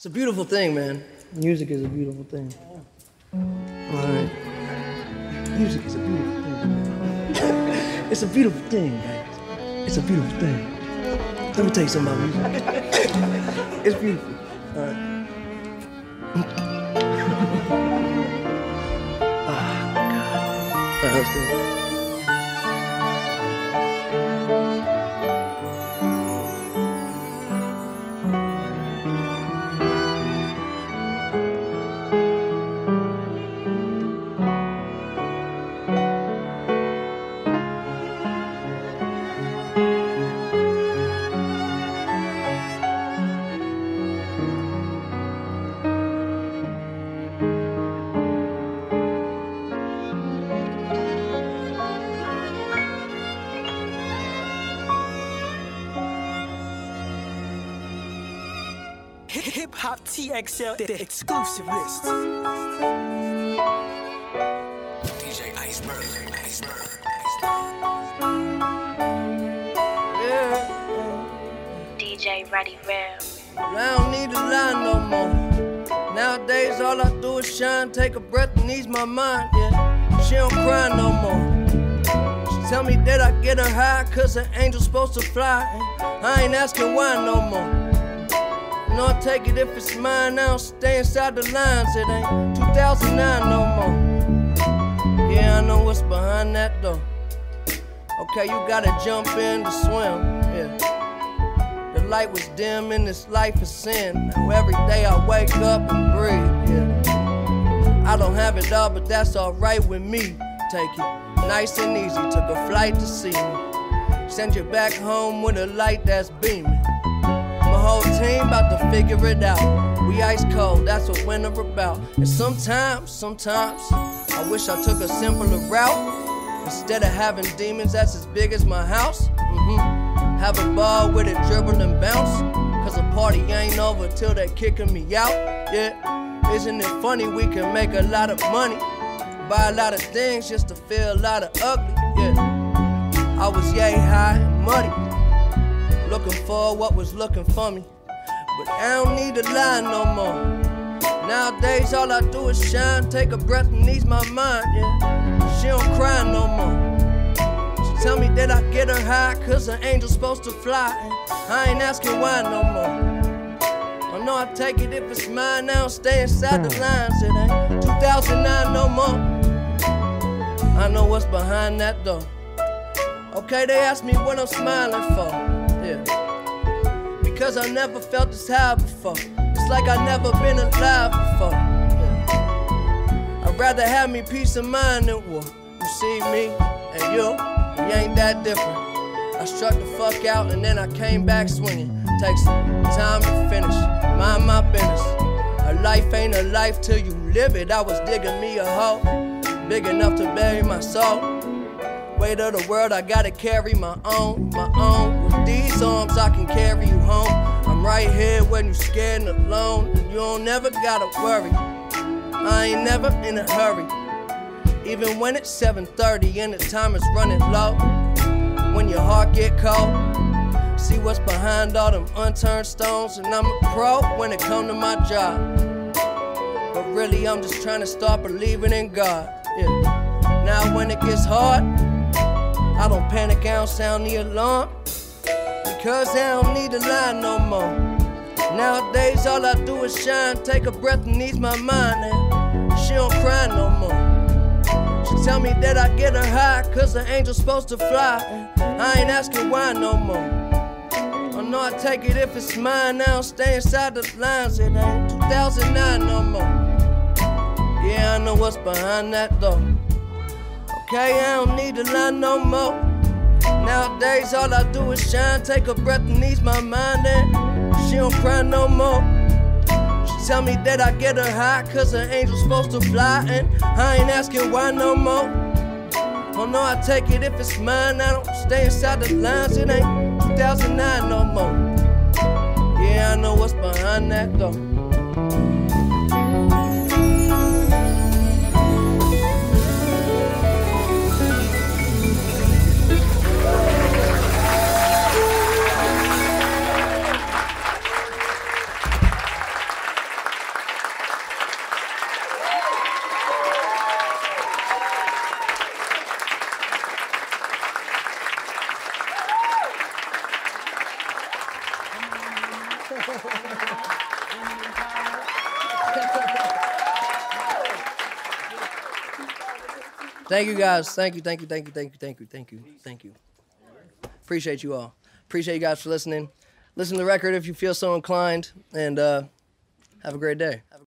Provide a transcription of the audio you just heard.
It's a beautiful thing, man. Music is a beautiful thing. All right. Music is a beautiful thing. It's a beautiful thing, guys. It's a beautiful thing. Let me tell you something about music. It's beautiful. All right. Oh, God. Let's do it. Hip Hop TXL, the exclusive list. DJ Iceberg. Yeah. DJ Ready Real. I don't need to lie no more. Nowadays all I do is shine, take a breath and ease my mind, yeah. She don't cry no more. She tell me that I get her high, cause an angel's supposed to fly. And I ain't asking why no more. No, I take it if it's mine, I don't stay inside the lines. It ain't 2009 no more. Yeah, I know what's behind that door. Okay, you gotta jump in to swim, yeah. The light was dim and this life is sin. Now every day I wake up and breathe, yeah. I don't have it all, but that's alright with me. Take it nice and easy, took a flight to see me. Send you back home with a light that's beaming. My whole team about to figure it out. We ice cold, that's what winter about. And sometimes, I wish I took a simpler route. Instead of having demons that's as big as my house. Have a ball with it, dribble and bounce. Cause the party ain't over till they kicking me out. Yeah, isn't it funny we can make a lot of money, buy a lot of things just to feel a lot of ugly. Yeah, I was yay high and muddy, looking for what was looking for me. But I don't need to lie no more. Nowadays all I do is shine, take a breath and ease my mind, yeah. She don't cry no more. She tell me that I get her high, cause an angel's supposed to fly. And I ain't asking why no more. I know I take it if it's mine, I don't stay inside the lines. It ain't 2009 no more. I know what's behind that door. Okay, they ask me what I'm smiling for. Yeah, because I never felt this high before. It's like I never been alive before. Yeah. I'd rather have me peace of mind than war. You see me and you, we ain't that different. I struck the fuck out and then I came back swinging. Takes some time to finish, mind my business. A life ain't a life till you live it. I was digging me a hole big enough to bury my soul. Weight of the world, I gotta carry my own. With these arms, I can carry you home. I'm right here when you scared and alone, and you don't never gotta worry. I ain't never in a hurry, even when it's 7:30 and the time is running low. When your heart get cold, see what's behind all them unturned stones. And I'm a pro when it come to my job, but really I'm just trying to start believing in God. Yeah. Now when it gets hard, I don't panic, I don't sound the alarm, because I don't need to lie no more. Nowadays all I do is shine, take a breath and ease my mind. And she don't cry no more. She tell me that I get her high, cause the angel's supposed to fly. And I ain't asking why no more. I know I take it if it's mine, I don't stay inside the lines. It ain't 2009 no more. Yeah, I know what's behind that door. Okay, I don't need to lie no more. Nowadays all I do is shine, take a breath and ease my mind. And she don't cry no more. She tell me that I get her high, cause an angel's supposed to fly. And I ain't asking why no more. Oh no, I take it if it's mine, I don't stay inside the lines. It ain't 2009 no more. Yeah, I know what's behind that door. Thank you, guys. Thank you. Appreciate you all. Appreciate you guys for listening. Listen to the record if you feel so inclined, and have a great day.